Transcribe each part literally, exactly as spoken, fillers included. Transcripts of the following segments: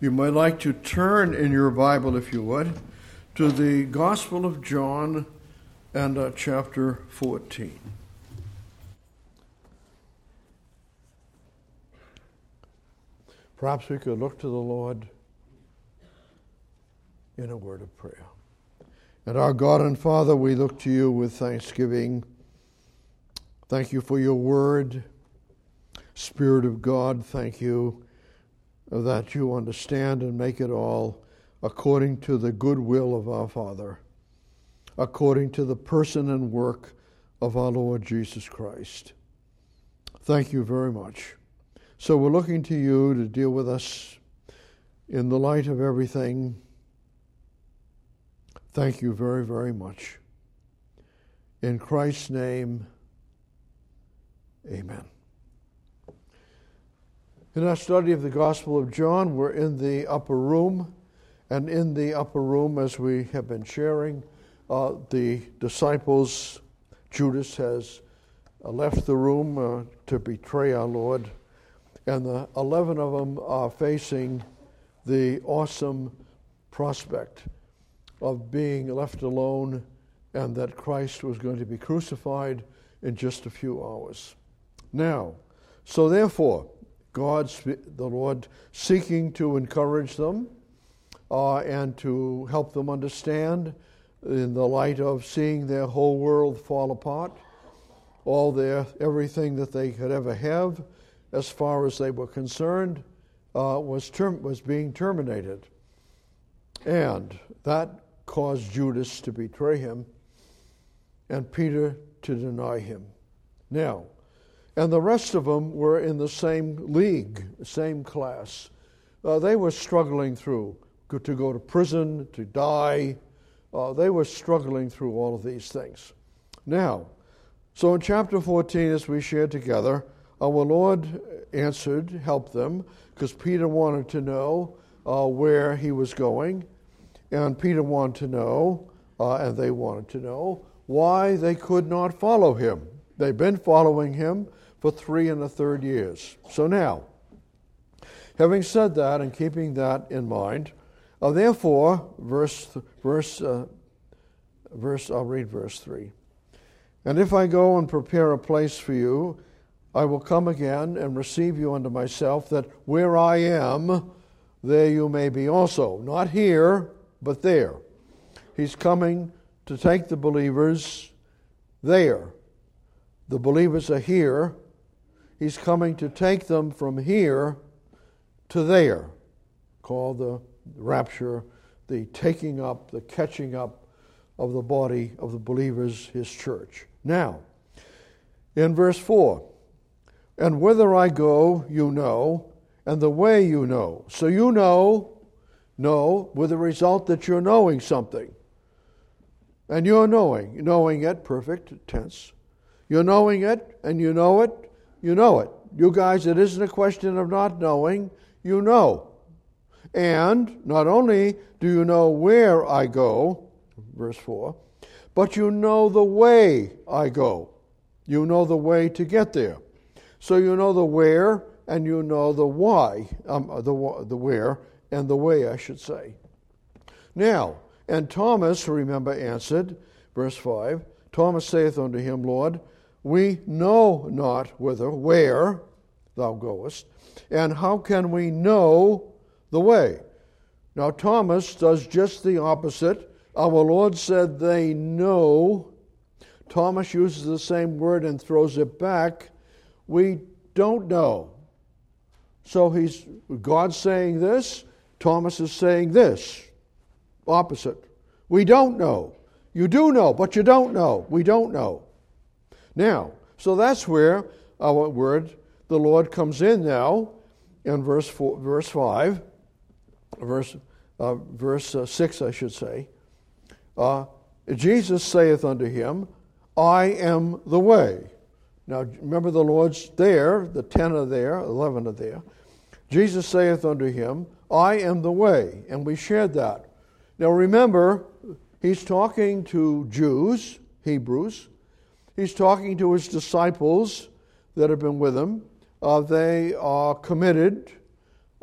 You might like to turn in your Bible, if you would, to the Gospel of John and uh, chapter fourteen. Perhaps we could look to the Lord in a word of prayer. And our God and Father, we look to you with thanksgiving. Thank you for your word. Spirit of God, thank you that you understand and make it all according to the good will of our Father, according to the person and work of our Lord Jesus Christ. Thank you very much. So we're looking to you to deal with us in the light of everything. Thank you very, very much. In Christ's name, amen. In our study of the Gospel of John, we're in the upper room, and in the upper room, as we have been sharing, uh, the disciples, Judas has uh, left the room uh, to betray our Lord, and the eleven of them are facing the awesome prospect of being left alone and that Christ was going to be crucified in just a few hours. Now, so therefore, God's, the Lord, seeking to encourage them uh, and to help them understand in the light of seeing their whole world fall apart, all their everything that they could ever have, as far as they were concerned, uh, was term, was being terminated, and that caused Judas to betray him, and Peter to deny him. Now. And the rest of them were in the same league, same class. Uh, they were struggling through to go to prison, to die. Uh, they were struggling through all of these things. Now, so in chapter fourteen, as we shared together, our Lord answered, helped them, because Peter wanted to know uh, where he was going, and Peter wanted to know, uh, and they wanted to know, why they could not follow him. They've been following him for three and a third years. So now, having said that and keeping that in mind, uh, therefore, verse, verse, uh, verse, I'll read verse three. And if I go and prepare a place for you, I will come again and receive you unto myself, that where I am, there you may be also. Not here, but there. He's coming to take the believers there. The believers are here. He's coming to take them from here to there, called the rapture, the taking up, the catching up of the body of the believers, his church. Now, in verse four, and whither I go, you know, and the way you know. So you know, know, with the result that you're knowing something. And you're knowing, knowing it, perfect tense. You're knowing it, and you know it, you know it. You guys, it isn't a question of not knowing, you know. And not only do you know where I go, verse four, but you know the way I go. You know the way to get there. So you know the where, and you know the why, um, the, the where, and the way, I should say. Now, and Thomas, remember, answered, verse five, Thomas saith unto him, Lord, we know not whither, where thou goest, and how can we know the way? Now Thomas does just the opposite. Our Lord said they know. Thomas uses the same word and throws it back. We don't know. So he's God's saying this, Thomas is saying this. Opposite. We don't know. You do know, but you don't know. We don't know. Now, so that's where our word, the Lord, comes in now in verse four, verse five, verse uh, verse uh, six, I should say. Uh, Jesus saith unto him, I am the way. Now, remember the Lord's there, the ten are there, eleven are there. Jesus saith unto him, I am the way, and we shared that. Now remember, he's talking to Jews, Hebrews. He's talking to his disciples that have been with him. Uh, they are committed.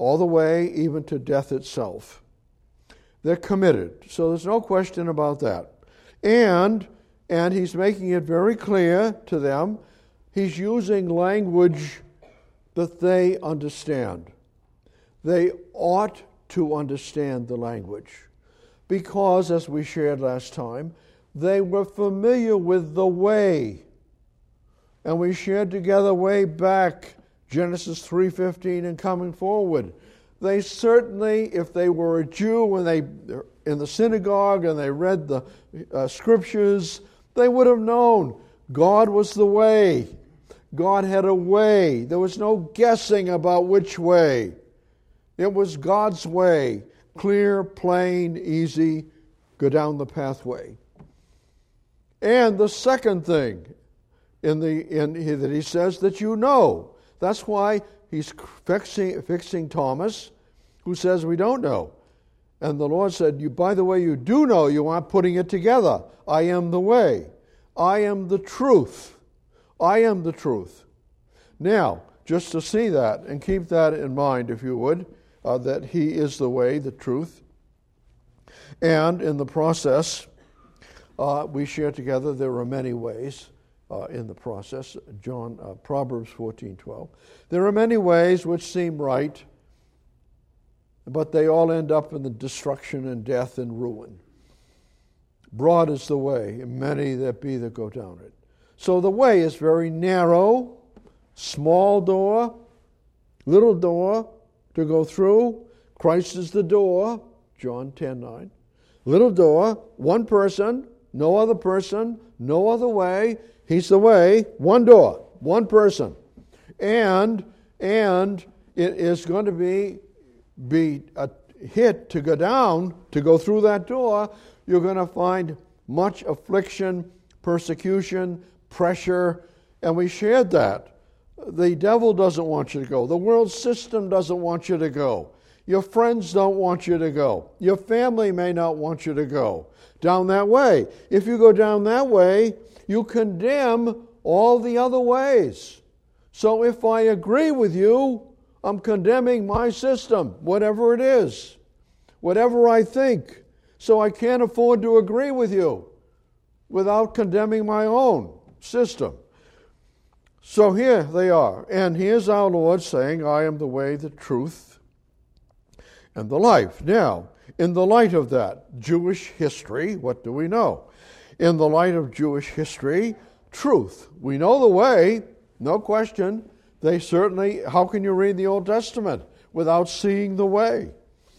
all the way even to death itself. They're committed. So there's no question about that. And, and he's making it very clear to them, he's using language that they understand. They ought to understand the language. Because, as we shared last time, they were familiar with the way. And we shared together way back, Genesis three fifteen and coming forward. They certainly, if they were a Jew when they in the synagogue and they read the uh, scriptures, they would have known God was the way. God had a way. There was no guessing about which way. It was God's way. Clear, plain, easy, go down the pathway. And the second thing in the in that he says that you know. That's why he's fixing, fixing Thomas, who says we don't know. And the Lord said, "You, by the way, you do know, you aren't putting it together. I am the way. I am the truth. I am the truth." Now, just to see that and keep that in mind, if you would, uh, that he is the way, the truth. And in the process, uh, we share together there are many ways uh, in the process. John, uh, Proverbs fourteen twelve. There are many ways which seem right, but they all end up in the destruction and death and ruin. Broad is the way, and many that be that go down it. So the way is very narrow, small door, little door to go through. Christ is the door, John ten nine. Little door, one person, no other person, no other way. He's the way, one door, one person. And and it is going to be be a hit to go down, to go through that door. You're going to find much affliction, persecution, pressure, and we shared that. The devil doesn't want you to go. The world system doesn't want you to go. Your friends don't want you to go. Your family may not want you to go down that way. If you go down that way, you condemn all the other ways. So if I agree with you, I'm condemning my system, whatever it is, whatever I think. So I can't afford to agree with you without condemning my own system. So here they are. And here's our Lord saying, I am the way, the truth, and the life. Now, in the light of that Jewish history, what do we know? In the light of Jewish history, truth. We know the way, no question. They certainly, how can you read the Old Testament without seeing the way?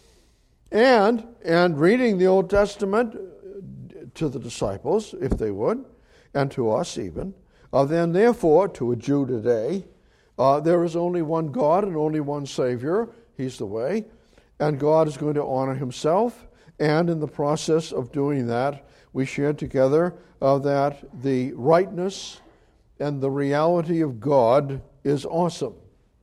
And, and reading the Old Testament to the disciples, if they would, and to us even, uh, then therefore, to a Jew today, uh, there is only one God and only one Savior. He's the way. And God is going to honor himself. And in the process of doing that, we shared together uh, that the rightness and the reality of God is awesome.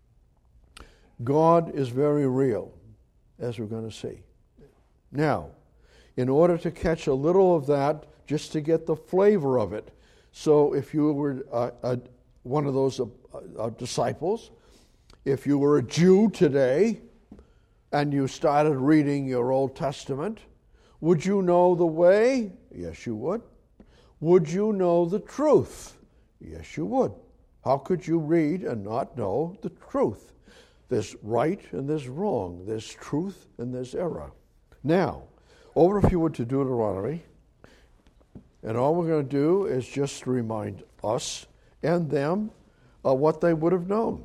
God is very real, as we're going to see. Now, in order to catch a little of that, just to get the flavor of it, so if you were uh, uh, one of those uh, uh, disciples, if you were a Jew today, and you started reading your Old Testament, would you know the way? Yes, you would. Would you know the truth? Yes, you would. How could you read and not know the truth? There's right and there's wrong. There's truth and there's error. Now, over if you would to Deuteronomy, and all we're going to do is just remind us and them of what they would have known.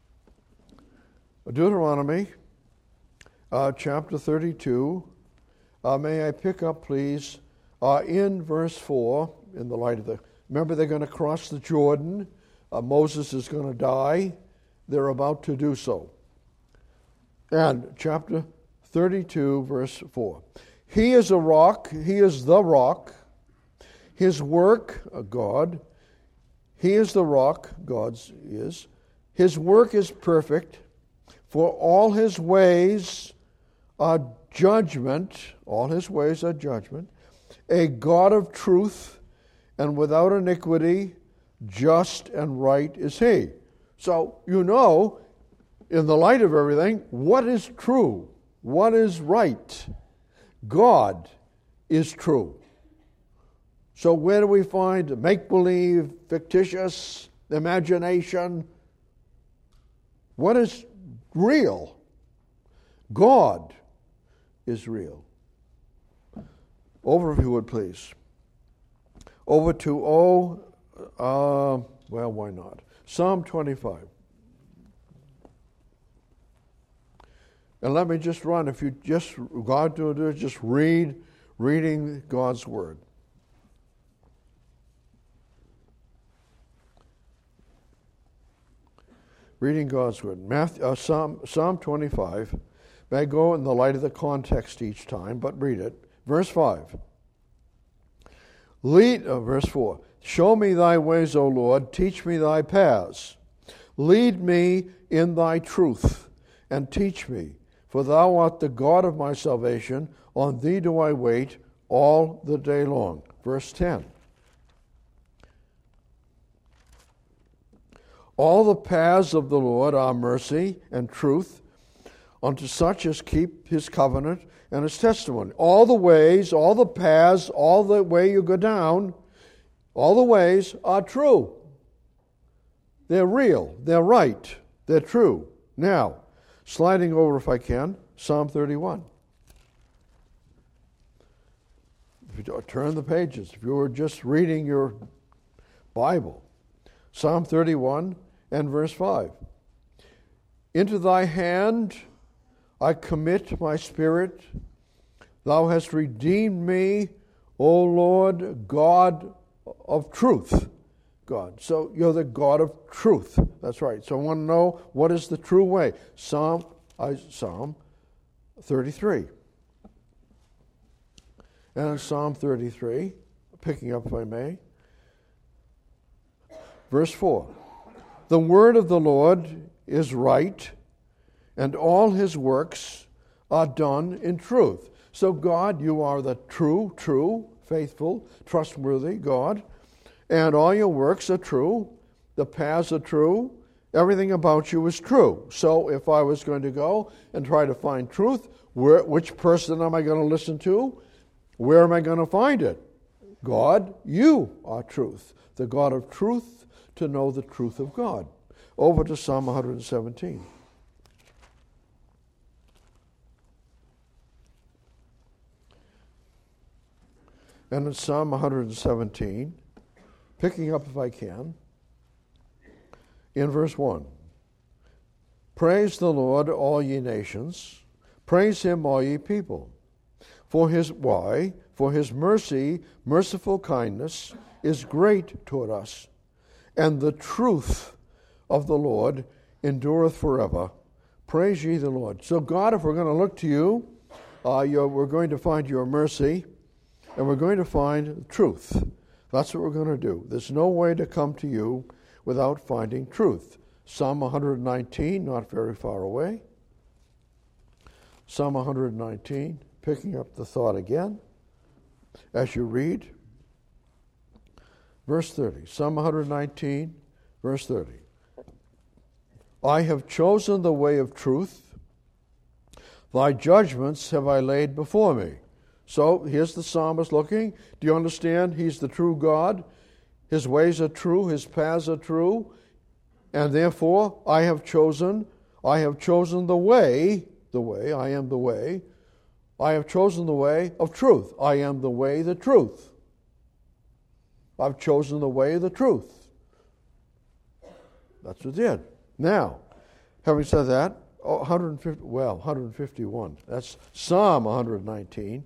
Deuteronomy uh, chapter thirty-two. Uh, may I pick up, please, uh, in verse four, in the light of the... Remember, they're going to cross the Jordan. Uh, Moses is going to die. They're about to do so. And chapter thirty-two, verse four. He is a rock. He is the rock. His work, uh, God. He is the rock, God's is. His work is perfect. For all his ways are judgment. All his ways are judgment. A God of truth and without iniquity, just and right is he. So, you know, in the light of everything, what is true? What is right? God is true. So where do we find make-believe, fictitious, imagination? What is real? God is real. Over, if you would, please. Over to, oh, uh, well, why not? Psalm twenty-five. And let me just run, if you just, God to do, just read, reading God's Word. Reading God's Word. Matthew, uh, Psalm, Psalm twenty-five. May go in the light of the context each time, but read it. Verse five. Lead, uh, verse four. Show me thy ways, O Lord. Teach me thy paths. Lead me in thy truth, and teach me. For thou art the God of my salvation. On thee do I wait all the day long. Verse ten. All the paths of the Lord are mercy and truth unto such as keep his covenant and his testimony. All the ways, all the paths, all the way you go down, all the ways are true. They're real. They're right. They're true. Now, sliding over, if I can, Psalm thirty-one. If you turn the pages, if you were just reading your Bible, Psalm thirty-one and verse five. Into thy hand I commit my spirit. Thou hast redeemed me, O Lord, God of truth. God. So you're the God of truth. That's right. So I want to know, what is the true way? Psalm, uh, Psalm thirty-three. And in Psalm thirty-three, picking up if I may, verse four. The word of the Lord is right, and all his works are done in truth. So God, you are the true, true, faithful, trustworthy God. And all your works are true. The paths are true. Everything about you is true. So if I was going to go and try to find truth, where, which person am I going to listen to? Where am I going to find it? God, you are truth. The God of truth, to know the truth of God. Over to Psalm one seventeen. And in Psalm one seventeen, picking up if I can, in verse one. Praise the Lord, all ye nations. Praise him, all ye people. For his, why? For his mercy, merciful kindness, is great toward us. And the truth of the Lord endureth forever. Praise ye the Lord. So God, if we're going to look to you, uh, we're going to find your mercy, and we're going to find truth. That's what we're going to do. There's no way to come to you without finding truth. Psalm one nineteen, not very far away. Psalm one nineteen, picking up the thought again as you read. Verse thirty, Psalm one nineteen, verse thirty. I have chosen the way of truth. Thy judgments have I laid before me. So here's the psalmist looking. Do you understand? He's the true God. His ways are true. His paths are true. And therefore, I have chosen, I have chosen the way, the way, I am the way. I have chosen the way of truth. I am the way, the truth. I've chosen the way, the truth. That's what it did. Now, having said that, one hundred fifty, well, one fifty-one. That's Psalm one nineteen.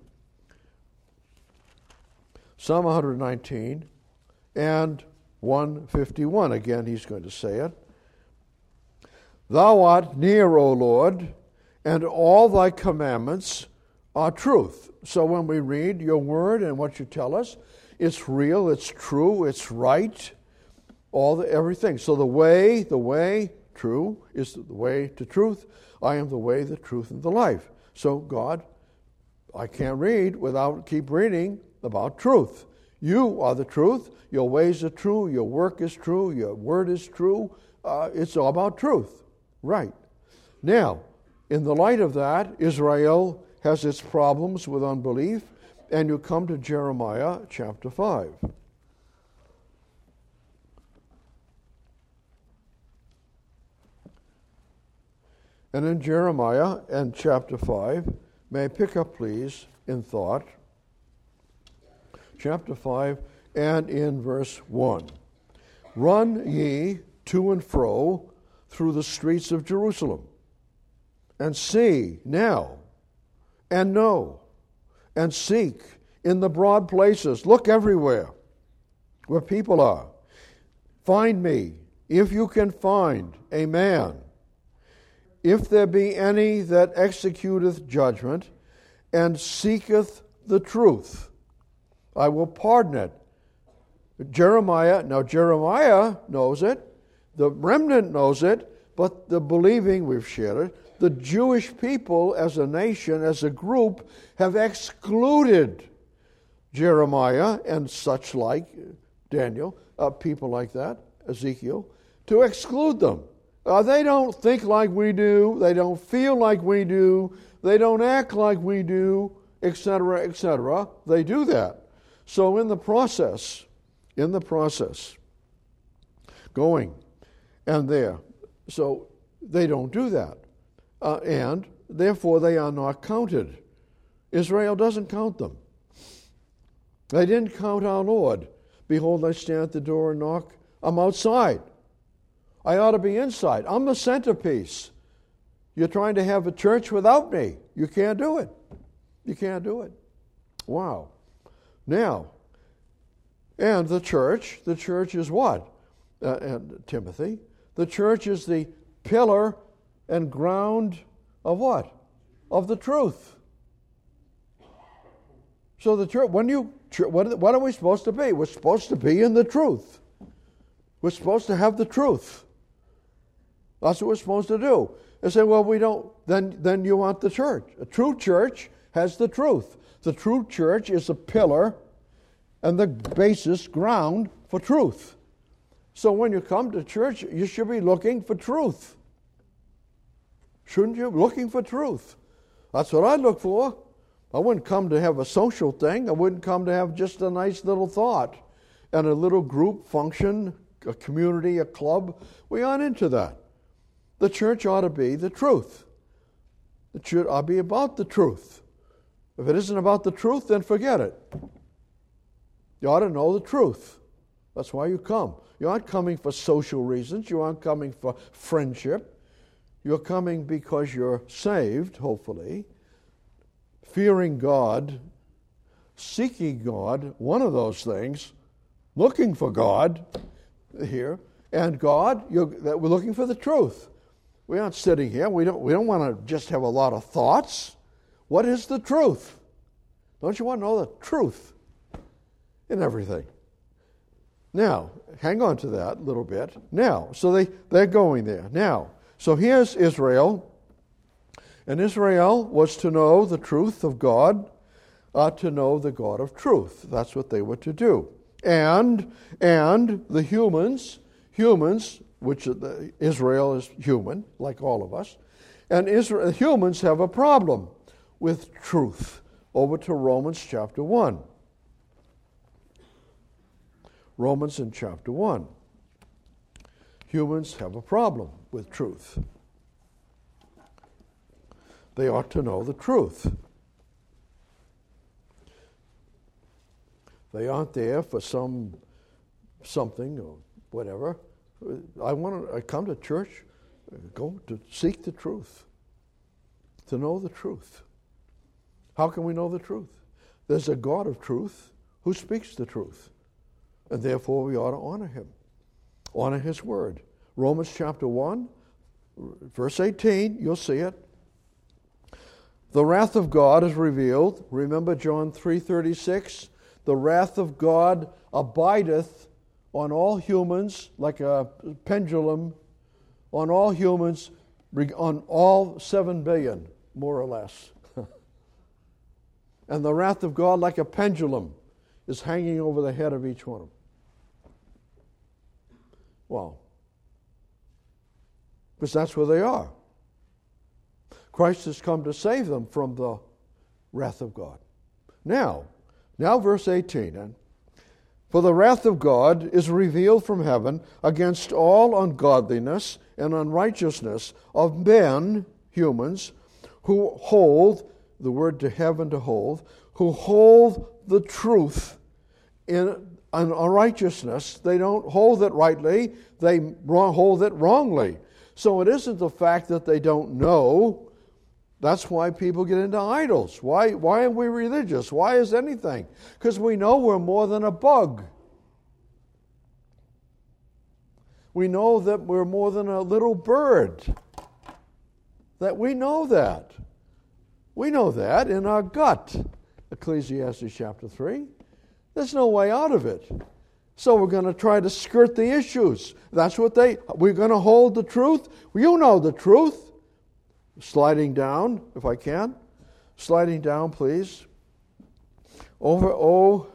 Psalm one nineteen and one fifty-one. Again, he's going to say it. Thou art near, O Lord, and all thy commandments are truth. So when we read your word and what you tell us, it's real, it's true, it's right, all the everything. So the way, the way, true, is the way to truth. I am the way, the truth, and the life. So God, I can't read without keep reading about truth. You are the truth. Your ways are true. Your work is true. Your word is true. Uh, it's all about truth. Right. Now, in the light of that, Israel has its problems with unbelief, and you come to Jeremiah chapter five. And in Jeremiah and chapter five, may I pick up, please, in thought, chapter five and in verse one. Run ye to and fro through the streets of Jerusalem, and see now, and know, and seek in the broad places. Look everywhere where people are. Find me, if you can find a man, if there be any that executeth judgment, and seeketh the truth, I will pardon it. Jeremiah, now Jeremiah knows it, the remnant knows it, but the believing, we've shared it, the Jewish people as a nation, as a group, have excluded Jeremiah and such like, Daniel, uh, people like that, Ezekiel, to exclude them. Uh, they don't think like we do, they don't feel like we do, they don't act like we do, et cetera, et cetera. They do that. So in the process, in the process, going and there, so they don't do that. Uh, and therefore they are not counted. Israel doesn't count them. They didn't count our Lord. Behold, I stand at the door and knock. I'm outside. I ought to be inside. I'm the centerpiece. You're trying to have a church without me. You can't do it. You can't do it. Wow. Now, and the church, the church is what? Uh, and Timothy, the church is the pillar and ground of what? Of the truth. So the church, when you, what, what are we supposed to be? We're supposed to be in the truth. We're supposed to have the truth. That's what we're supposed to do. They say, well, we don't, then, then you want the church. A true church has the truth. The true church is a pillar and the basis, ground for truth. So when you come to church, you should be looking for truth. Shouldn't you? Looking for truth. That's what I look for. I wouldn't come to have a social thing. I wouldn't come to have just a nice little thought and a little group function, a community, a club. We aren't into that. The church ought to be the truth. It should ought to be about the truth. If it isn't about the truth, then forget it. You ought to know the truth. That's why you come. You aren't coming for social reasons. You aren't coming for friendship. You're coming because you're saved, hopefully, fearing God, seeking God, one of those things, looking for God here, and God, you're, we're looking for the truth. We aren't sitting here. We don't, we don't want to just have a lot of thoughts. What is the truth? Don't you want to know the truth in everything? Now, hang on to that a little bit. Now, so they, they're going there. Now, so here's Israel. And Israel was to know the truth of God, uh, to know the God of truth. That's what they were to do. And, and the humans, humans, which Israel is human, like all of us, and Israel, humans have a problem with truth. Over to Romans chapter one. Romans in chapter one. Humans have a problem with truth. They ought to know the truth. They aren't there for some something or whatever. I want to I come to church, go to seek the truth, to know the truth. How can we know the truth? There's a God of truth who speaks the truth, and therefore we ought to honor him, honor his word. Romans chapter one, verse eighteen, you'll see it. The wrath of God is revealed. Remember John three thirty-six? The wrath of God abideth on all humans like a pendulum, on all humans, on all seven billion, more or less. And the wrath of God, like a pendulum, is hanging over the head of each one of them. Wow. Because that's where they are. Christ has come to save them from the wrath of God. Now, now verse eighteen. And for the wrath of God is revealed from heaven against all ungodliness and unrighteousness of men, humans, who hold, the word to have and to hold, who hold the truth in unrighteousness. They don't hold it rightly, they wrong, hold it wrongly. So it isn't the fact that they don't know. That's why people get into idols. Why, why are we religious? Why is anything? Because we know we're more than a bug. We know that we're more than a little bird. That we know that. We know that in our gut. Ecclesiastes chapter three. There's no way out of it. So we're going to try to skirt the issues. That's what they, we're going to hold the truth. You know the truth. Sliding down, if I can. Sliding down, please. Over, oh,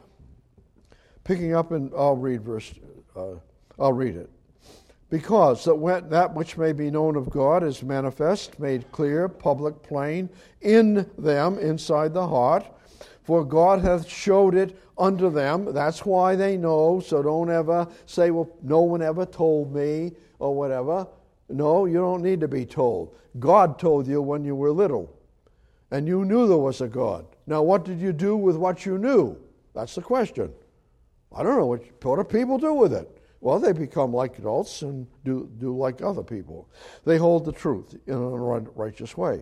picking up, and I'll read verse, uh, I'll read it. Because that, when, that which may be known of God is manifest, made clear, public, plain, in them, inside the heart. For God hath showed it unto them. That's why they know. So don't ever say, well, no one ever told me, or whatever. No, you don't need to be told. God told you when you were little. And you knew there was a God. Now, what did you do with what you knew? That's the question. I don't know. What, what do people do with it? Well, they become like adults and do, do like other people. They hold the truth in a righteous way.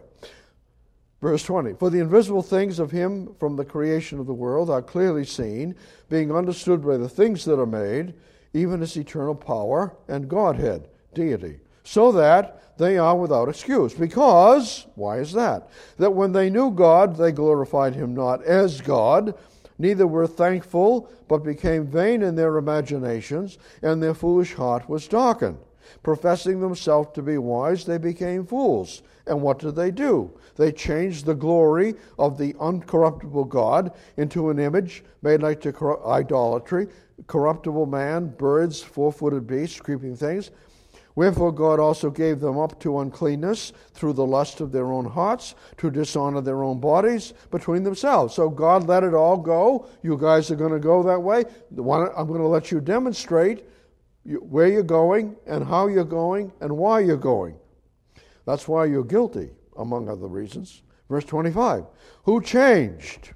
Verse twenty, for the invisible things of him from the creation of the world are clearly seen, being understood by the things that are made, even his eternal power and Godhead, deity, so that they are without excuse. Because, why is that? That when they knew God, they glorified him not as God, neither were thankful, but became vain in their imaginations, and their foolish heart was darkened. Professing themselves to be wise, they became fools. And what did they do? They changed the glory of the uncorruptible God into an image made like to cor- idolatry, corruptible man, birds, four-footed beasts, creeping things. Wherefore God also gave them up to uncleanness through the lust of their own hearts, to dishonor their own bodies between themselves. So God let it all go. You guys are going to go that way. I'm going to let you demonstrate where you're going and how you're going and why you're going. That's why you're guilty, among other reasons. Verse twenty-five, who changed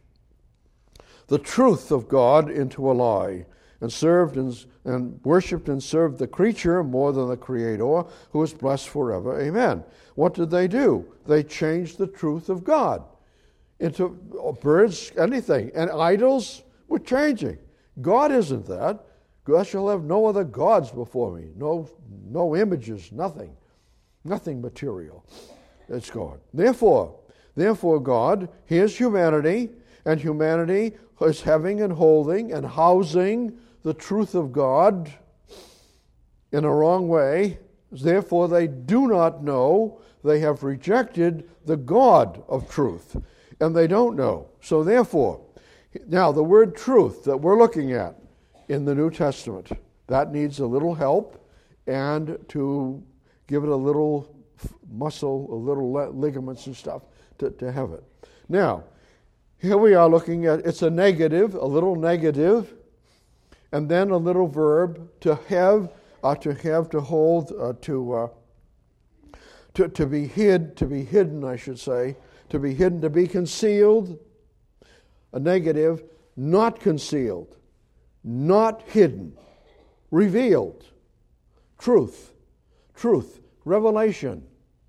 the truth of God into a lie, and served and, and worshipped and served the creature more than the Creator, who is blessed forever. Amen. What did they do? They changed the truth of God into birds, anything. And idols were changing. God isn't that. God shall have no other gods before me. No, no images, nothing. Nothing material. It's God. Therefore, therefore God, here's humanity, and humanity is having and holding and housing the truth of God in a wrong way. Therefore, they do not know. They have rejected the God of truth, and they don't know. So therefore, now the word truth that we're looking at in the New Testament, that needs a little help, and to give it a little muscle, a little ligaments and stuff to, to have it. Now, here we are looking at, it's a negative, a little negative, and then a little verb, to have, uh, to have, to hold, uh, to, uh, to to be hid, to be hidden, I should say, to be hidden, to be concealed. A negative, not concealed, not hidden, revealed, truth, truth, revelation,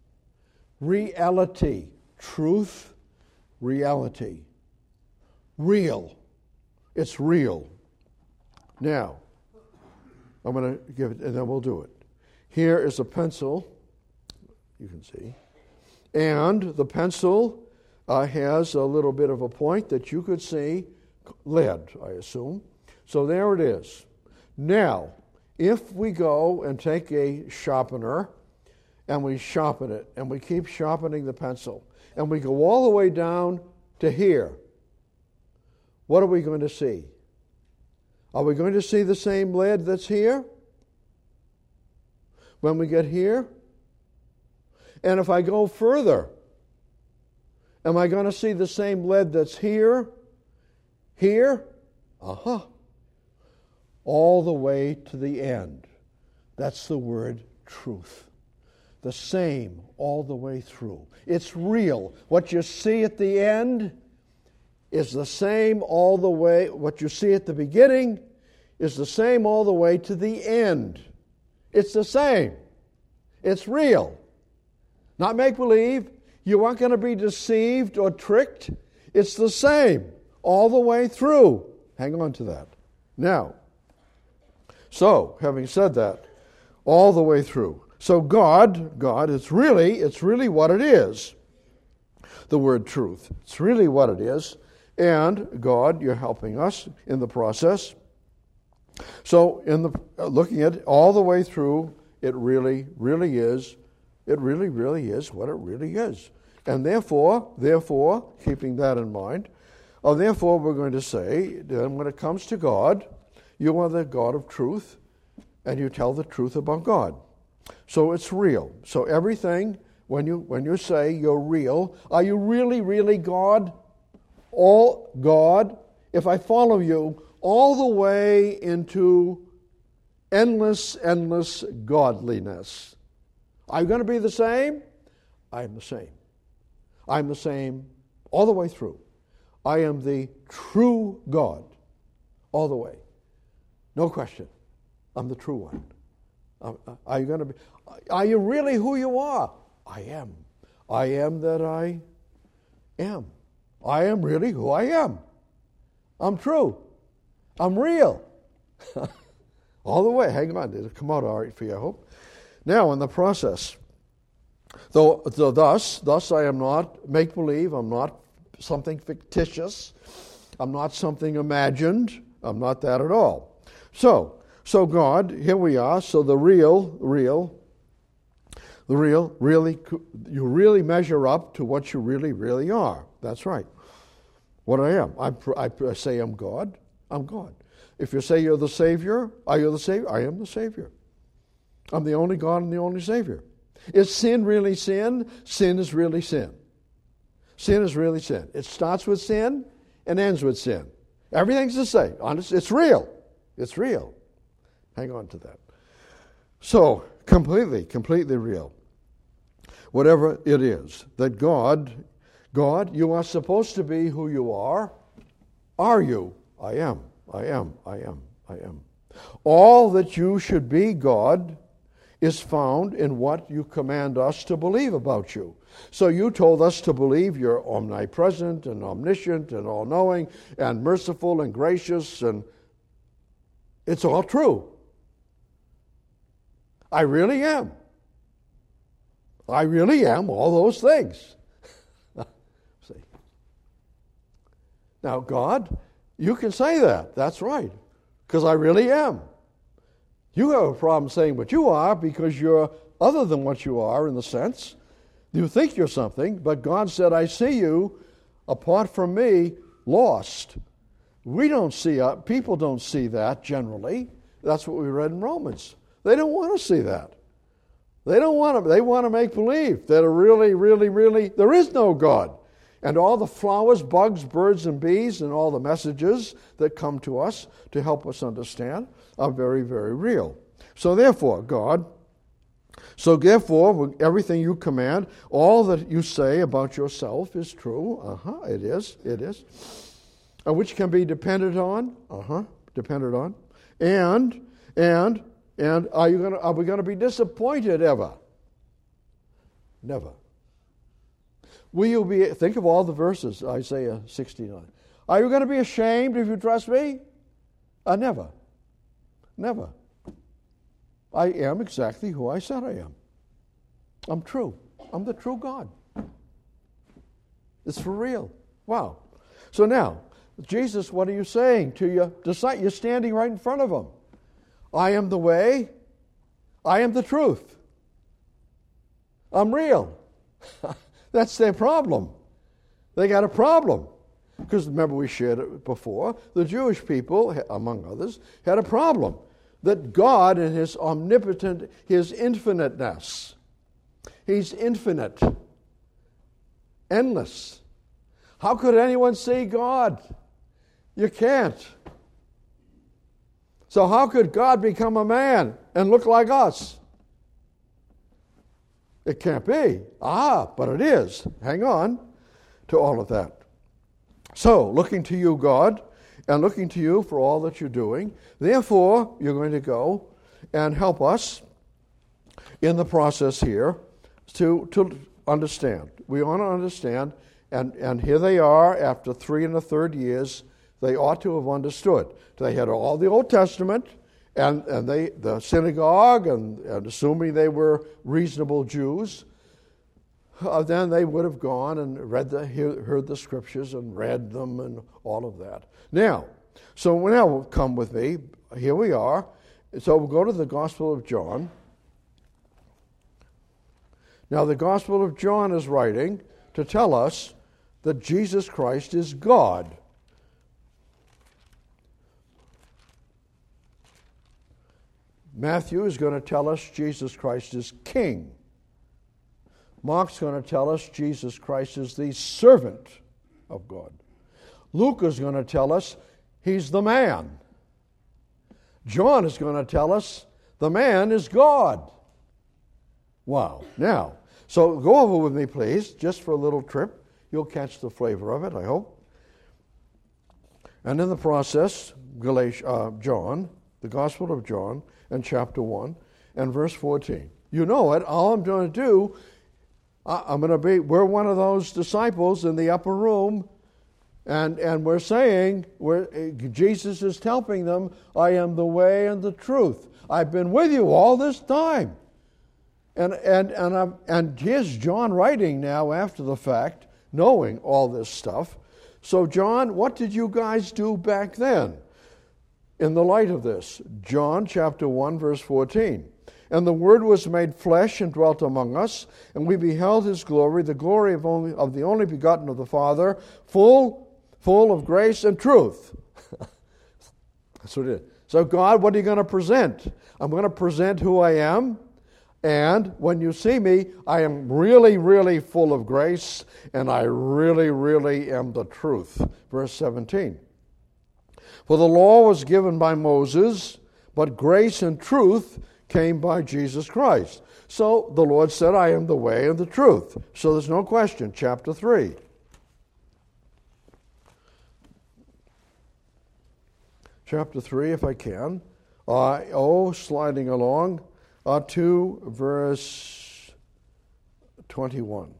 reality, truth, reality, real. It's real. Now, I'm going to give it, and then we'll do it. Here is a pencil, you can see, and the pencil uh, has a little bit of a point that you could see, lead, I assume. So there it is. Now, if we go and take a sharpener and we sharpen it, and we keep sharpening the pencil, and we go all the way down to here, what are we going to see? Are we going to see the same lead that's here when we get here? And if I go further, Am I going to see the same lead that's here? Here? Uh-huh. All the way to the end. That's the word truth. The same all the way through. It's real. What you see at the end is the same all the way. What you see at the beginning is the same all the way to the end. It's the same. It's real. Not make-believe. You aren't going to be deceived or tricked. It's the same all the way through. Hang on to that. Now, so, having said that, all the way through. So God, God, it's really, it's really what it is. The word truth. It's really what it is. And God, you're helping us in the process. So, in the looking at it all the way through, it really, really is. It really, really is what it really is. And therefore, therefore, keeping that in mind, oh, therefore we're going to say that when it comes to God, you are the God of truth, and you tell the truth about God. So it's real. So everything, when you when you say you're real, are you really, really God? All God? If I follow you all the way into endless, endless godliness, are you going to be the same? I am the same. I'm the same all the way through. I am the true God all the way. No question. I'm the true one. Are you going to be? Are you really who you are? I am. I am that I am. I am really who I am. I'm true. I'm real. All the way. Hang on. It'll come out all right for you, I hope. Now, in the process, though, though thus, thus I am not make-believe. I'm not something fictitious. I'm not something imagined. I'm not that at all. So, so God, here we are. So the real, real, the real, really, you really measure up to what you really, really are. That's right. What I am. I, I say I'm God. I'm God. If you say you're the Savior, are you the Savior? I am the Savior. I'm the only God and the only Savior. Is sin really sin? Sin is really sin. Sin is really sin. It starts with sin and ends with sin. Everything's the same. It's real. It's real. Hang on to that. So, completely, completely real. Whatever it is, that God, God, you are supposed to be who you are. Are you? I am. I am. I am. I am. All that you should be, God, is found in what you command us to believe about you. So you told us to believe you're omnipresent and omniscient and all-knowing and merciful and gracious, and it's all true. I really am. I really am all those things. See. Now, God, you can say that. That's right. Because I really am. You have a problem saying what you are because you're other than what you are in the sense. You think you're something, but God said, I see you, apart from me, lost. We don't see, uh, people don't see that generally. That's what we read in Romans. They don't want to see that. They don't want to, they want to make believe that a really, really, really, there is no God. And all the flowers, bugs, birds, and bees, and all the messages that come to us to help us understand are very, very real. So therefore, God, so therefore, everything you command, all that you say about yourself is true. Uh-huh, it is, it is. Uh, which can be depended on. Uh-huh, depended on. And, and, and are you gonna, are we going to be disappointed ever? Never. Will you be, think of all the verses, Isaiah sixty-nine. Are you going to be ashamed if you trust me? Uh, never. Never. I am exactly who I said I am. I'm true. I'm the true God. It's for real. Wow. So now, Jesus, what are you saying to your disciples? You're standing right in front of them. I am the way. I am the truth. I'm real. That's their problem. They got a problem. Because remember, we shared it before. The Jewish people, among others, had a problem. That God in His omnipotent, His infiniteness, He's infinite, endless, How could anyone see God? You can't. So how could God become a man and look like us? It can't be. Ah, but it is. Hang on to all of that. So, looking to you, God, and looking to you for all that you're doing, therefore, you're going to go and help us in the process here to, to understand. We want to understand, and, and here they are after three and a third years. They ought to have understood. They had all the Old Testament, and, and they the synagogue, and, and assuming they were reasonable Jews, uh, then they would have gone and read the hear, heard the scriptures and read them and all of that. Now, so now come with me. Here we are. So we'll go to the Gospel of John. Now, the Gospel of John is writing to tell us that Jesus Christ is God. Matthew is going to tell us Jesus Christ is King. Mark's going to tell us Jesus Christ is the servant of God. Luke is going to tell us he's the man. John is going to tell us the man is God. Wow. Now, so go over with me, please, just for a little trip. You'll catch the flavor of it, I hope. And in the process, Galatia, uh, John, the Gospel of John, and chapter one, and verse fourteen. You know it. All I'm going to do, I'm going to be, we're one of those disciples in the upper room, and, and we're saying, we're, Jesus is helping them, I am the way and the truth. I've been with you all this time. And, and, and, I'm, and here's John writing now after the fact, knowing all this stuff. So John, what did you guys do back then? In the light of this, John chapter one, verse fourteen. And the Word was made flesh and dwelt among us, and we beheld his glory, the glory of, only, of the only begotten of the Father, full, full of grace and truth. That's what it is. So God, what are you going to present? I'm going to present who I am, and when you see me, I am really, really full of grace, and I really, really am the truth. Verse seventeen. For the law was given by Moses, but grace and truth came by Jesus Christ. So the Lord said, I am the way and the truth. So there's no question. Chapter three. Chapter three, if I can. Uh, oh, sliding along uh, to verse twenty-one.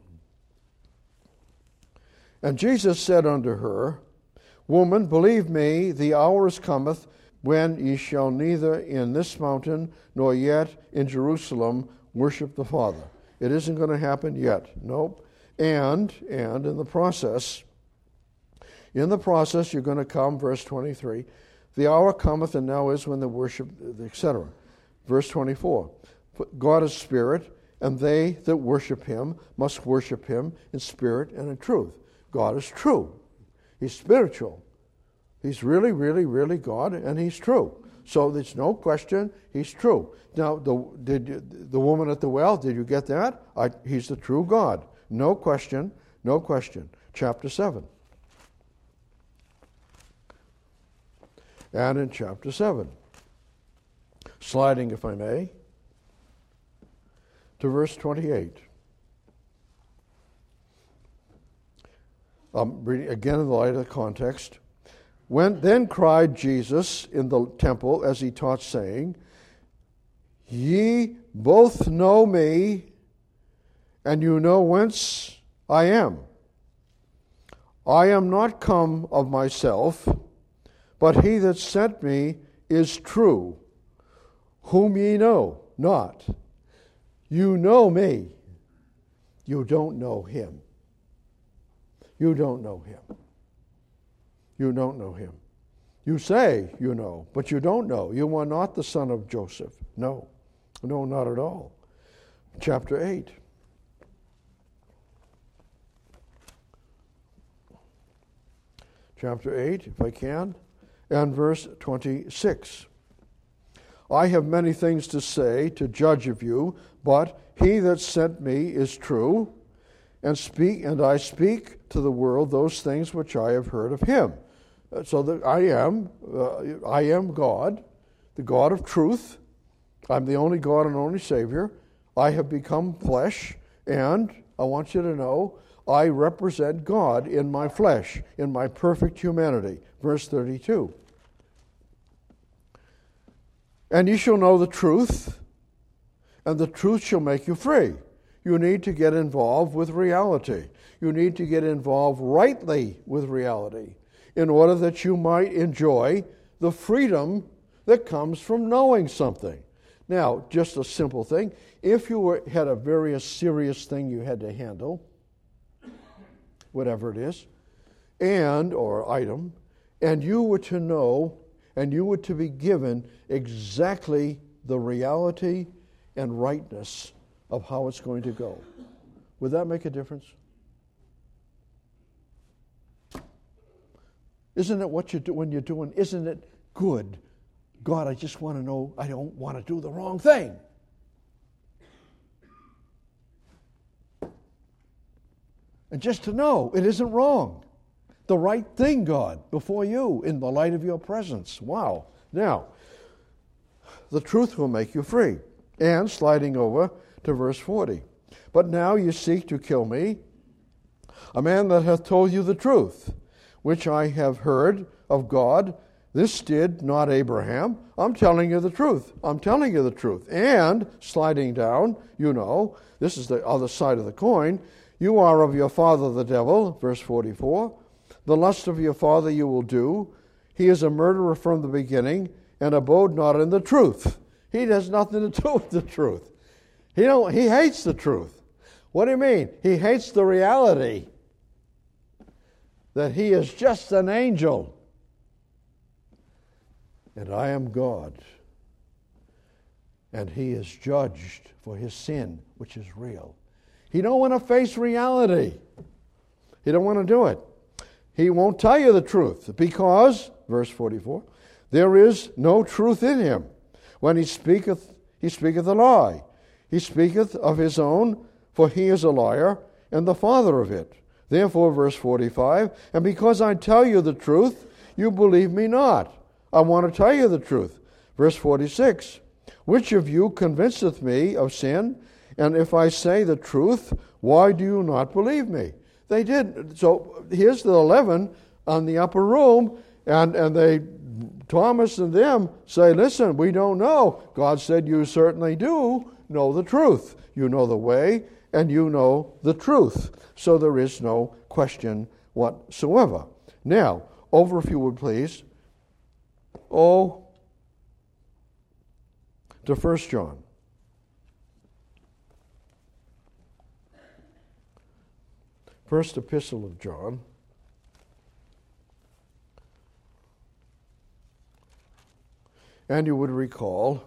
And Jesus said unto her, Woman, believe me, the hour is cometh when ye shall neither in this mountain nor yet in Jerusalem worship the Father. It isn't going to happen yet. Nope. And, and in the process, in the process, you're going to come, verse twenty-three, the hour cometh and now is when the worship, et cetera. Verse twenty-four, God is spirit, and they that worship him must worship him in spirit and in truth. God is true. He's spiritual. He's really, really, really God, and he's true. So there's no question he's true. Now, the did you, the woman at the well, did you get that? I, he's the true God. No question, no question. Chapter seven. And in chapter seven, sliding, if I may, to verse twenty-eight. Um, reading again in the light of the context. When then cried Jesus in the temple as he taught, saying, Ye both know me, and you know whence I am. I am not come of myself, but he that sent me is true, whom ye know not. You know me. You don't know him. You don't know him. You don't know him. You say you know, but you don't know. You are not the son of Joseph. No. No, not at all. Chapter eight. Chapter eight, if I can, and verse twenty-six. I have many things to say to judge of you, but he that sent me is true, and speak, and I speak to the world those things which I have heard of him. So that I am, uh, I am God, the God of truth. I'm the only God and only Savior. I have become flesh, and I want you to know I represent God in my flesh, in my perfect humanity. Verse thirty-two. And you shall know the truth, and the truth shall make you free. You need to get involved with reality. You need to get involved rightly with reality in order that you might enjoy the freedom that comes from knowing something. Now, just a simple thing. If you were, had a very serious thing you had to handle, whatever it is, and or item, and you were to know, and you were to be given exactly the reality and rightness of how it's going to go, would that make a difference? Isn't it what you do when you're doing? Isn't it good? God, I just want to know. I don't want to do the wrong thing. And just to know it isn't wrong. The right thing, God, before you in the light of your presence. Wow. Now, the truth will make you free. And sliding over to verse forty. But now you seek to kill me, a man that hath told you the truth, which I have heard of God. This did not Abraham. I'm telling you the truth. I'm telling you the truth. And sliding down, you know, this is the other side of the coin. You are of your father the devil, verse forty-four. The lust of your father you will do. He is a murderer from the beginning, and abode not in the truth. He has nothing to do with the truth. He don't. He hates the truth. What do you mean? He hates the reality that he is just an angel, and I am God, and he is judged for his sin, which is real. He don't want to face reality. He don't want to do it. He won't tell you the truth because, verse forty-four, there is no truth in him. When he speaketh, he speaketh a lie. He speaketh of his own, for he is a liar, and the father of it. Therefore, verse forty-five, and because I tell you the truth, you believe me not. I want to tell you the truth. Verse forty-six, which of you convinceth me of sin? And if I say the truth, why do you not believe me? They did. So here's the eleven on the upper room, and, and they, Thomas and them say, listen, we don't know. God said, you certainly do know the truth. You know the way, and you know the truth. So there is no question whatsoever. Now, over if you would please. Oh, to First John. First Epistle of John. And you would recall,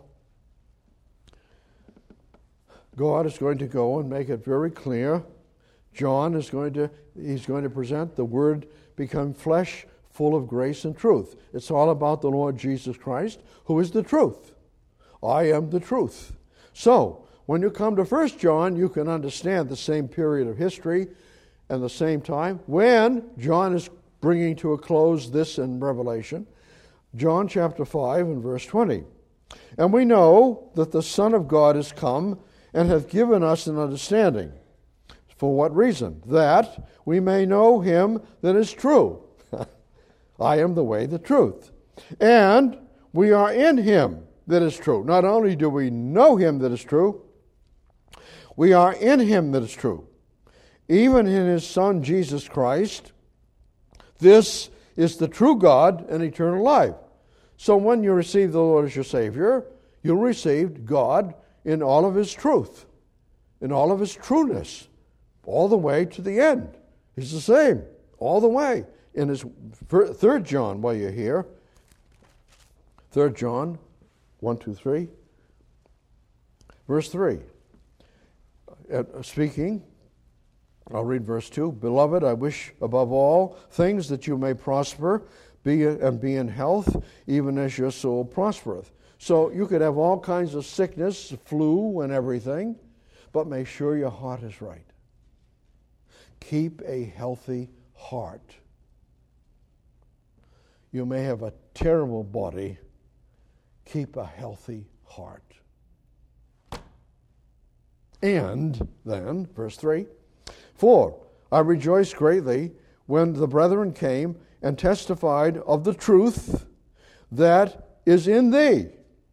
God is going to go and make it very clear. John is going to, he's going to present the Word become flesh, full of grace and truth. It's all about the Lord Jesus Christ, who is the truth. I am the truth. So, when you come to First John, you can understand the same period of history and the same time when John is bringing to a close this in Revelation. John chapter five and verse twenty. And we know that the Son of God is come and hath given us an understanding. For what reason? That we may know him that is true. I am the way, the truth. And we are in him that is true. Not only do we know him that is true, we are in him that is true. Even in his Son, Jesus Christ. This is the true God and eternal life. So when you receive the Lord as your Savior, you received God in all of his truth, in all of his trueness, all the way to the end. He's the same, all the way. In his third John, while you're here, third John, one, two, three, verse three. Uh, speaking, I'll read verse two. Beloved, I wish above all things that you may prosper, be and be in health, even as your soul prospereth. So you could have all kinds of sickness, flu and everything, but make sure your heart is right. Keep a healthy heart. You may have a terrible body. Keep a healthy heart. And then, verse three, for I rejoiced greatly when the brethren came and testified of the truth that is in thee.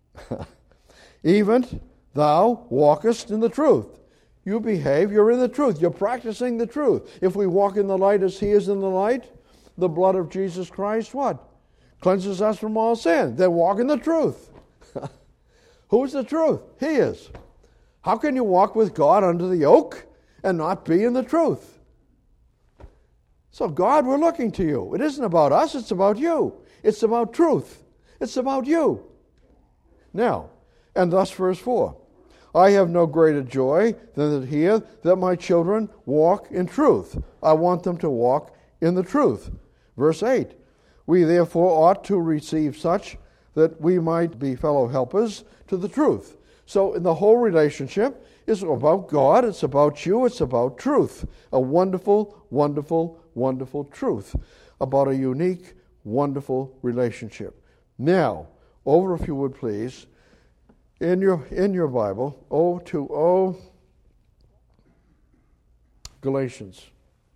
Even thou walkest in the truth. You behave, you're in the truth. You're practicing the truth. If we walk in the light as he is in the light, the blood of Jesus Christ, what? Cleanses us from all sin. Then walk in the truth. Who's the truth? He is. How can you walk with God under the yoke and not be in the truth? So God, we're looking to you. It isn't about us, it's about you. It's about truth. It's about you. Now, and thus verse four. I have no greater joy than to hear that my children walk in truth. I want them to walk in the truth. Verse eight. We therefore ought to receive such that we might be fellow helpers to the truth. So in the whole relationship is about God, it's about you, it's about truth. A wonderful, wonderful, wonderful truth about a unique, wonderful relationship. Now, over if you would please, in your in your Bible, O to O, Galatians.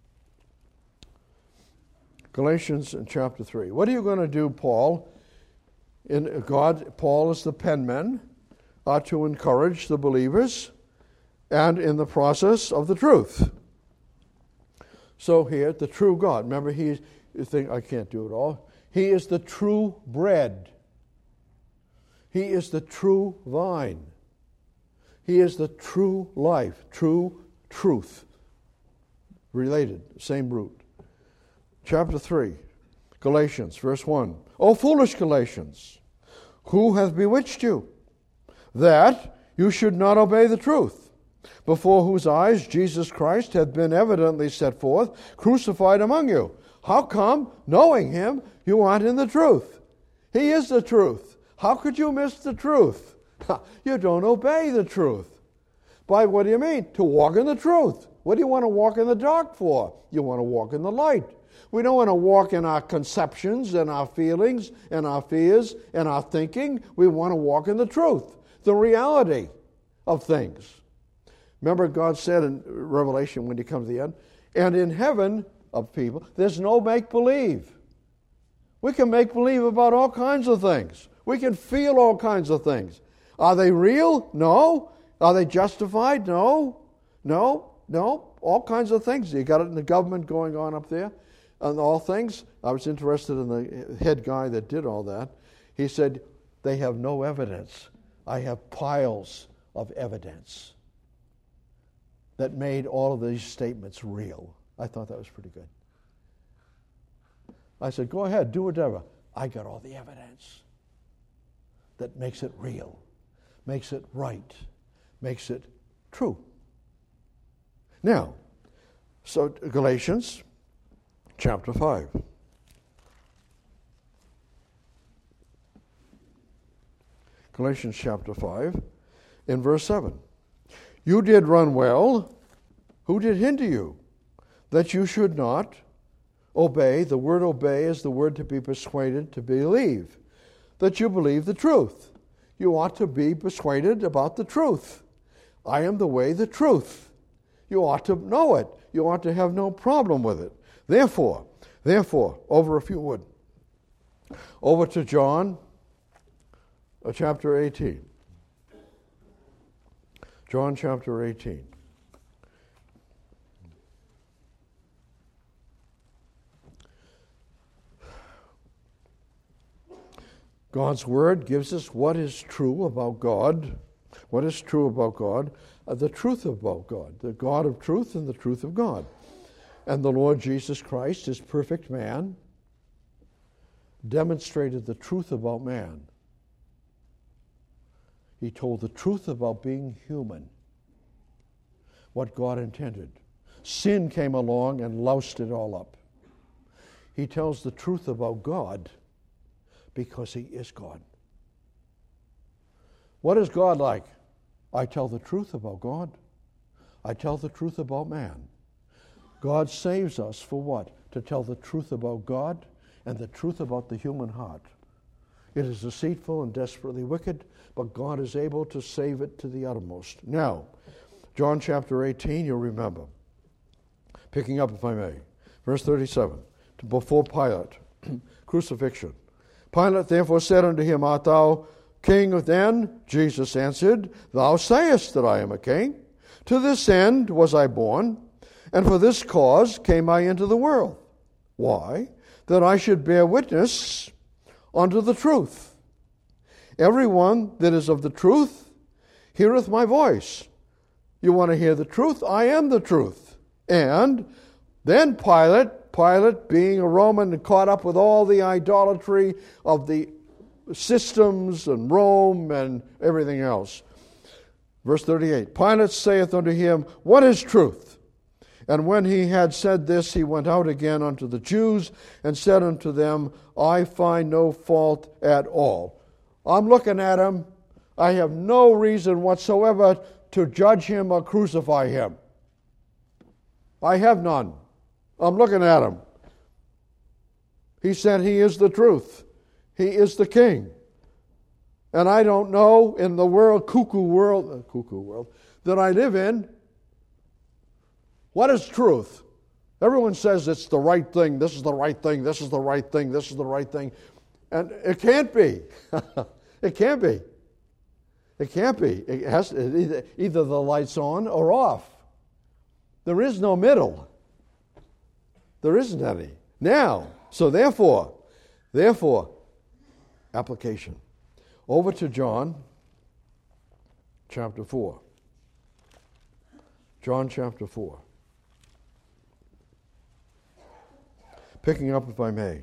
Galatians in chapter three. What are you going to do, Paul? In God, Paul is the penman, uh, to encourage the believers, and in the process of the truth. So here, the true God. Remember, he. You think I can't do it all. He is the true bread. He is the true vine. He is the true life, true truth. Related, same root. Chapter three, Galatians, verse one. O foolish Galatians, who hath bewitched you, that you should not obey the truth, before whose eyes Jesus Christ hath been evidently set forth, crucified among you? How come, knowing him, you aren't in the truth? He is the truth. How could you miss the truth? You don't obey the truth. By what do you mean? To walk in the truth. What do you want to walk in the dark for? You want to walk in the light. We don't want to walk in our conceptions and our feelings and our fears and our thinking. We want to walk in the truth, the reality of things. Remember God said in Revelation when you come to the end, and in heaven of people, there's no make-believe. We can make believe about all kinds of things. We can feel all kinds of things. Are they real? No. Are they justified? No. No. No. All kinds of things. You got it in the government going on up there. And all things. I was interested in the head guy that did all that. He said, they have no evidence. I have piles of evidence that made all of these statements real. I thought that was pretty good. I said, go ahead, do whatever. I got all the evidence that makes it real, makes it right, makes it true. Now, so Galatians chapter five. Galatians chapter five, in verse seven. You did run well. Who did hinder you? That you should not obey. The word obey is the word to be persuaded to believe. That you believe the truth. You ought to be persuaded about the truth. I am the way, the truth. You ought to know it. You ought to have no problem with it. Therefore, therefore, over if you would, over to John uh, chapter eighteen. John chapter eighteen. God's Word gives us what is true about God, what is true about God, uh, the truth about God, the God of truth and the truth of God. And the Lord Jesus Christ, his perfect man, demonstrated the truth about man. He told the truth about being human, what God intended. Sin came along and loused it all up. He tells the truth about God because he is God. What is God like? I tell the truth about God. I tell the truth about man. God saves us for what? To tell the truth about God and the truth about the human heart. It is deceitful and desperately wicked, but God is able to save it to the uttermost. Now, John chapter eighteen, you'll remember. Picking up, if I may. Verse thirty-seven, before Pilate, crucifixion. Pilate therefore said unto him, Art thou king then? Jesus answered, Thou sayest that I am a king. To this end was I born, and for this cause came I into the world. Why? That I should bear witness unto the truth. Everyone that is of the truth heareth my voice. You want to hear the truth? I am the truth. And then Pilate, Pilate being a Roman and caught up with all the idolatry of the systems and Rome and everything else. Verse thirty-eight, Pilate saith unto him, What is truth? And when he had said this, he went out again unto the Jews and said unto them, I find no fault at all. I'm looking at him. I have no reason whatsoever to judge him or crucify him. I have none. I'm looking at him. He said he is the truth. He is the king. And I don't know in the world, cuckoo world, uh, cuckoo world, that I live in, what is truth? Everyone says it's the right thing, this is the right thing, this is the right thing, this is the right thing. And it can't be. It can't be. It can't be. It has to, either, either the light's on or off. There is no middle. There isn't any. Now, so therefore, therefore, application. Over to John chapter four. John chapter four. Picking up, if I may.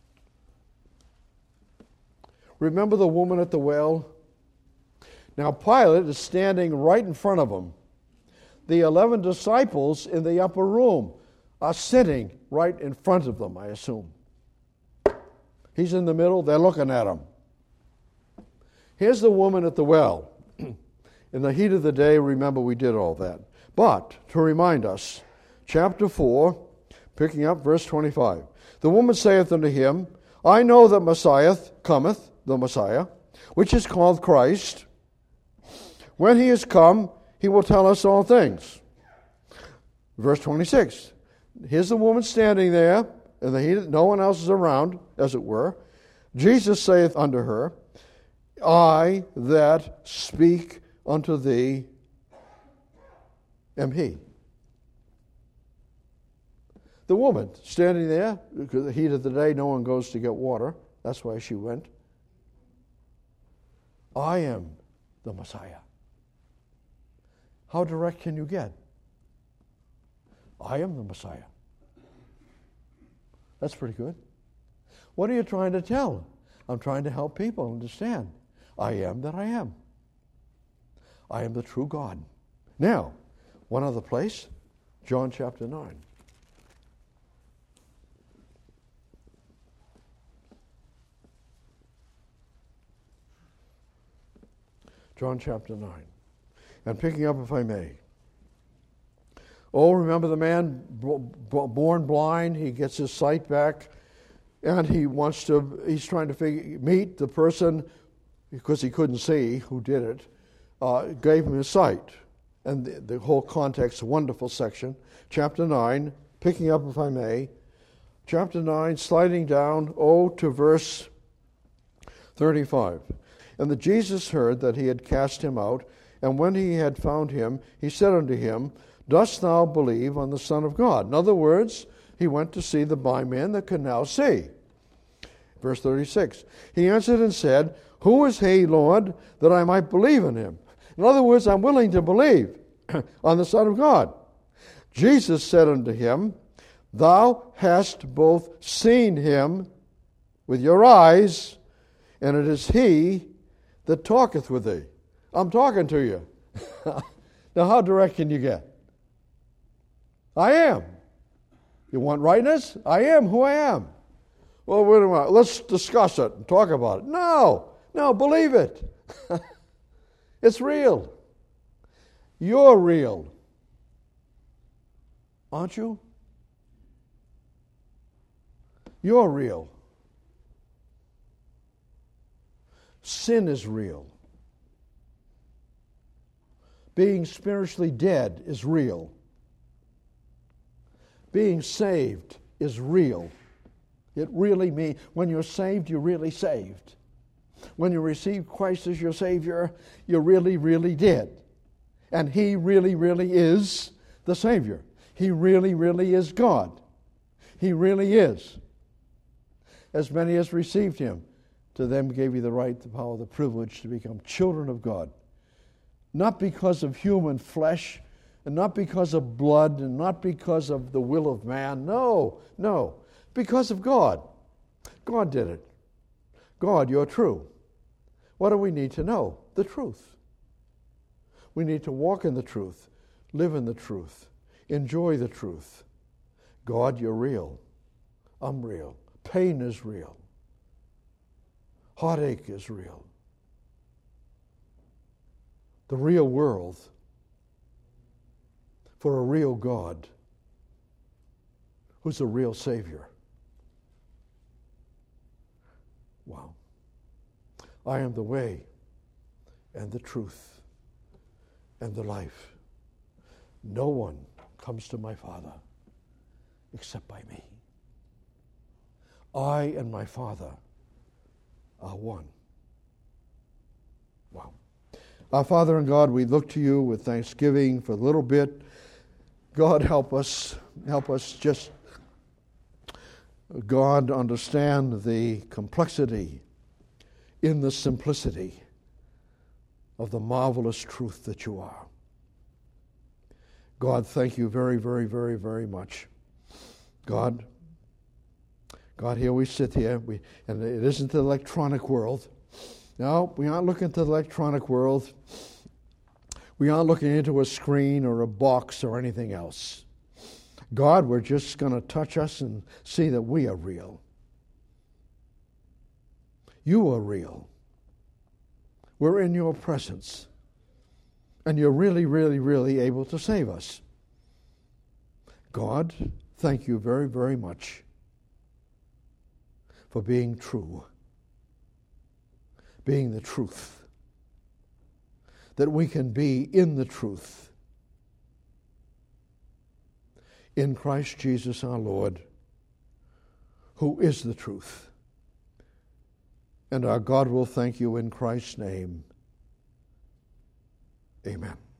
Remember the woman at the well? Now Pilate is standing right in front of him. The eleven disciples in the upper room are sitting right in front of them, I assume. He's in the middle, they're looking at him. Here's the woman at the well. In the heat of the day, remember we did all that. But, to remind us, chapter four, picking up verse twenty-five. The woman saith unto him, I know that Messiah cometh, the Messiah, which is called Christ. When he is come, he will tell us all things. Verse twenty-six. Here's the woman standing there, and the heat, no one else is around, as it were. Jesus saith unto her, I that speak unto thee am he. The woman standing there, because the heat of the day, no one goes to get water. That's why she went. I am the Messiah. How direct can you get? I am the Messiah. That's pretty good. What are you trying to tell? I'm trying to help people understand. I am that I am. I am the true God. Now, one other place, John chapter nine. John chapter nine. And picking up, if I may. Oh, remember the man born blind, he gets his sight back, and he wants to, he's trying to figure, meet the person, because he couldn't see who did it, uh, gave him his sight. And the, the whole context, a wonderful section. Chapter nine, picking up, if I may. Chapter nine, sliding down, oh, to verse thirty-five. And the Jesus heard that he had cast him out, and when he had found him, he said unto him, Dost thou believe on the Son of God? In other words, he went to see the blind man that could now see. Verse thirty-six. He answered and said, Who is he, Lord, that I might believe in him? In other words, I'm willing to believe on the Son of God. Jesus said unto him, Thou hast both seen him with your eyes, and it is he that talketh with thee. I'm talking to you. Now, how direct can you get? I am. You want rightness? I am who I am. Well, wait a minute. Let's discuss it and talk about it. No. No, believe it. It's real. You're real. Aren't you? You're real. Sin is real. Being spiritually dead is real. Being saved is real. It really means when you're saved, you're really saved. When you receive Christ as your Savior, you really, really did. And He really, really is the Savior. He really, really is God. He really is. As many as received Him, to them gave He the right, the power, the privilege to become children of God. Not because of human flesh, and not because of blood, and not because of the will of man. No, no. Because of God. God did it. God, you're true. What do we need to know? The truth. We need to walk in the truth, live in the truth, enjoy the truth. God, you're real. I'm real. Pain is real. Heartache is real. The real world for a real God who's a real Savior. Wow. I am the way and the truth and the life. No one comes to my Father except by me. I and my Father are one. Wow. Our Father and God, we look to you with thanksgiving for a little bit. God, help us, help us just, God, understand the complexity in the simplicity of the marvelous truth that you are. God, thank you very, very, very, very much. God, God, here we sit here, we, and it isn't the electronic world. No, we aren't looking to the electronic world. We aren't looking into a screen or a box or anything else. God, we're just going to touch us and see that we are real. You are real. We're in your presence. And you're really, really, really able to save us. God, thank you very, very much for being true, being the truth, that we can be in the truth. In Christ Jesus our Lord, who is the truth. And our God will thank you in Christ's name. Amen.